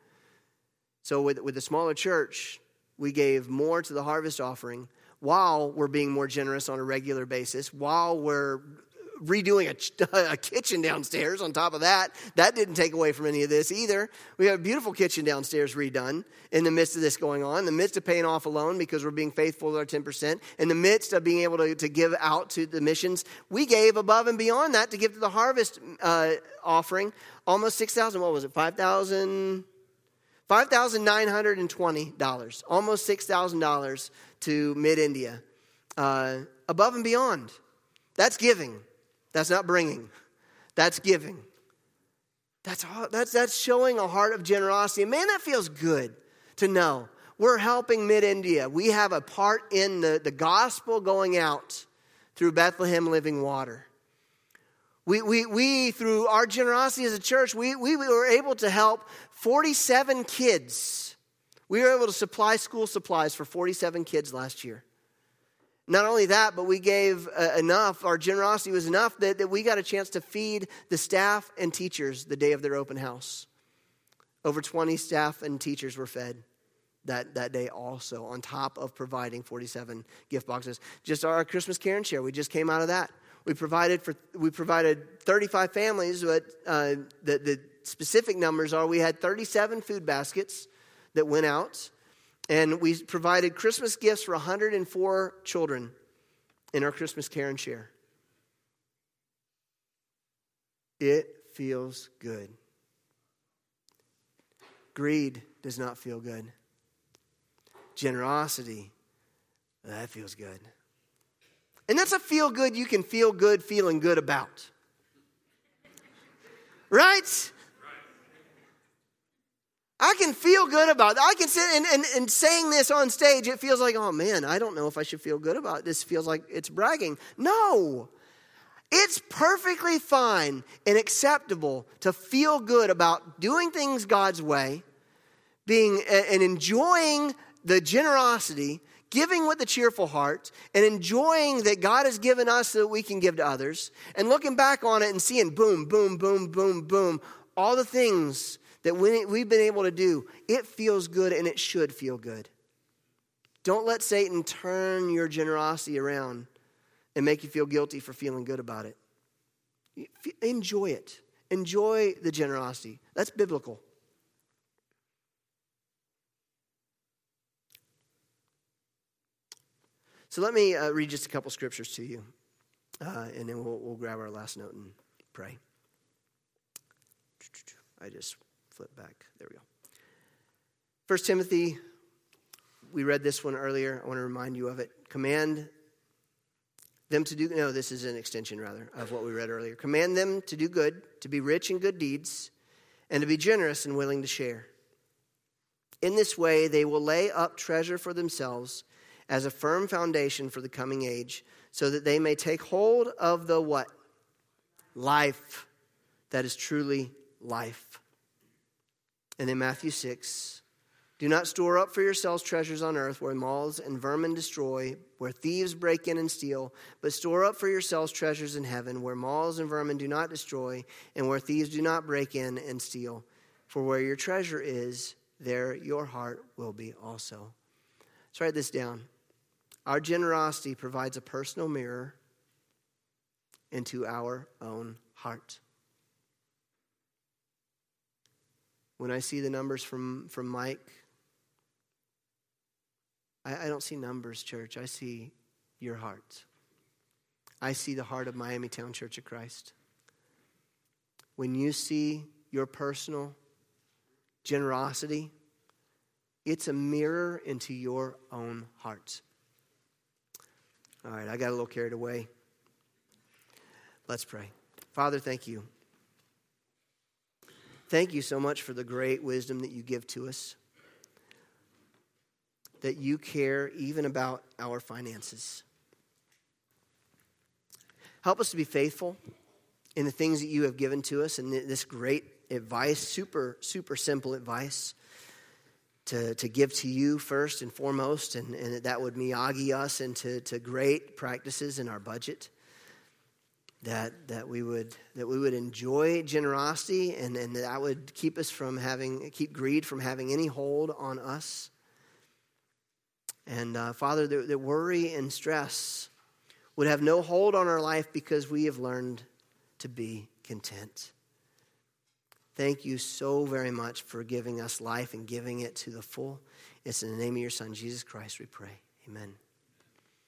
So with, with the smaller church, we gave more to the harvest offering while we're being more generous on a regular basis, while we're redoing a, a kitchen downstairs on top of that. That didn't take away from any of this either. We have a beautiful kitchen downstairs redone in the midst of this going on, in the midst of paying off a loan because we're being faithful with our ten percent, in the midst of being able to, to give out to the missions. We gave above and beyond that to give to the harvest uh, offering almost six thousand dollars. What was it? five thousand five thousand nine hundred twenty dollars. Almost six thousand dollars to Mid-India. Uh, above and beyond. That's giving. That's not bringing. That's giving. That's all, that's that's showing a heart of generosity. And man, that feels good to know. We're helping Mid-India. We have a part in the, the gospel going out through Bethlehem Living Water. We, we, we through our generosity as a church, we, we were able to help forty-seven kids. We were able to supply school supplies for forty-seven kids last year. Not only that, but we gave uh, enough, our generosity was enough that, that we got a chance to feed the staff and teachers the day of their open house. Over twenty staff and teachers were fed that, that day also, on top of providing forty-seven gift boxes. Just our Christmas Care and Share, we just came out of that. We provided for we provided thirty-five families, but uh, the, the specific numbers are we had thirty-seven food baskets that went out. And we provided Christmas gifts for one hundred four children in our Christmas Care and Share. It feels good. Greed does not feel good. Generosity, that feels good. And that's a feel good you can feel good feeling good about. Right? I can feel good about it. I can sit and, and, and saying this on stage, it feels like, oh man, I don't know if I should feel good about it. This feels like it's bragging. No. It's perfectly fine and acceptable to feel good about doing things God's way, being and enjoying the generosity, giving with a cheerful heart, and enjoying that God has given us so that we can give to others, and looking back on it and seeing boom, boom, boom, boom, boom, all the things that we've been able to do. It feels good, and it should feel good. Don't let Satan turn your generosity around and make you feel guilty for feeling good about it. Enjoy it. Enjoy the generosity. That's biblical. So let me uh, read just a couple scriptures to you, uh, and then we'll, we'll grab our last note and pray. I just flipped back. There we go. First Timothy, we read this one earlier. I want to remind you of it. Command them to do, no, this is an extension rather of what we read earlier. Command them to do good, to be rich in good deeds, and to be generous and willing to share. In this way, they will lay up treasure for themselves as a firm foundation for the coming age, so that they may take hold of the what? Life that is truly life. And in Matthew six, do not store up for yourselves treasures on earth where moths and vermin destroy, where thieves break in and steal, but store up for yourselves treasures in heaven where moths and vermin do not destroy, and where thieves do not break in and steal. For where your treasure is, there your heart will be also. Let's write this down. Our generosity provides a personal mirror into our own heart. When I see the numbers from, from Mike, I, I don't see numbers, church. I see your heart. I see the heart of Miami Town Church of Christ. When you see your personal generosity, it's a mirror into your own heart. All right, I got a little carried away. Let's pray. Father, thank you. Thank you so much for the great wisdom that you give to us. That you care even about our finances. Help us to be faithful in the things that you have given to us, and this great advice, super, super simple advice. To, to give to you first and foremost, and, and that would Miyagi us into to great practices in our budget. That that we would that we would enjoy generosity, and, and that would keep us from having keep greed from having any hold on us. And uh, Father, that, that worry and stress would have no hold on our life because we have learned to be content. Thank you so very much for giving us life and giving it to the full. It's in the name of your Son, Jesus Christ, we pray. Amen.